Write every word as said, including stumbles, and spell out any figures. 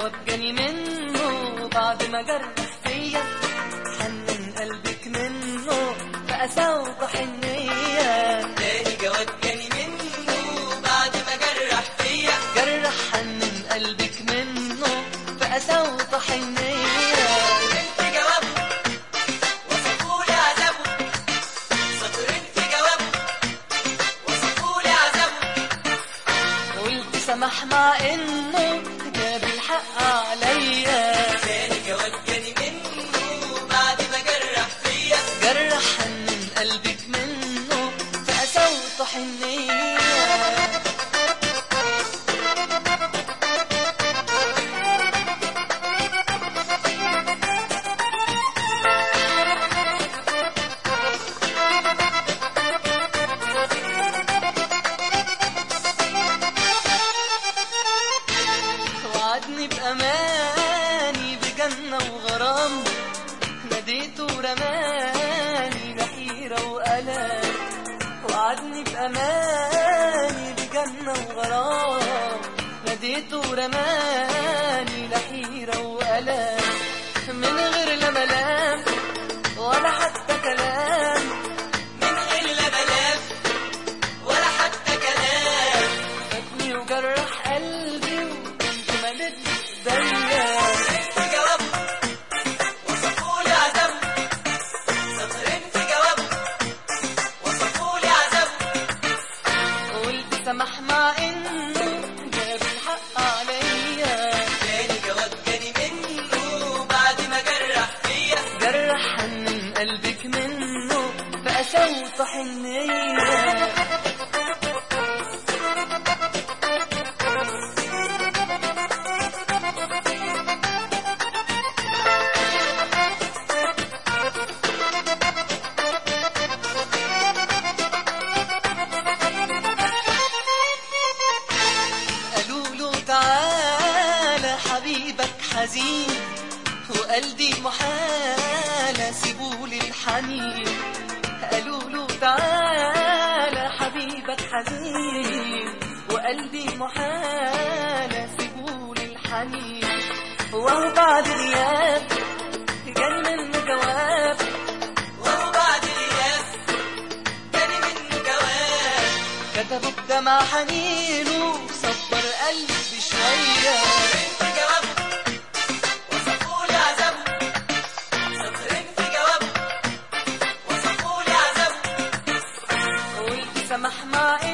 جواب جاني منه بعد ما جرح فيا، حنن قلبك منه بقسى وطحنية. تاني جواب جاني منه بعد ما جرح فيا، جرح حنن قلبك منه بقسى وطحنية. انت جوابه وصفولي عذابه، سطرين في جوابه وصفولي عذابه. قلت سمح مع انه جاب الحق عليا. تاني جواب جاني منه بعد ما جرح فيا، جرح حنن قلبك منه بقسى وطحنية. وعدني بأماني بجنة وغرام، ناديته ورماني بحيرة وألام. وعدني بأماني بجنة وغرام، ناديته ورماني لحيرة وألام. من غير لا ملام ولا حتى كلام، من غير لا ملام ولا حتى كلام. فاتني وجرح قلبي وكنت مدد ايديا. انت جوابه وصفولي عذابه، سطرين في جوابه وصفولي عذابه. قلت سمح مع انه جاب الحق عليا. تاني جواب جاني منه بعد ما جرح فيا، جرح حنن قلبك منه بقسى وطحنية. قالوا له تعالى حبيبك حزين، وقلبي محالة سيبولي الحنين. قالوا له تعالى حبيبك حزين، وقلبي محالة سيبولي الحنين. وهو بعد غياب جاني منه جواب، وهو بعد الياس جاني منه جواب. كتبه بدمع حنينه صبر قلبي شوية. انت جوابه وصفولي عذابه، سطرين في جوابه وصفولي عذابه. قلت سمح مع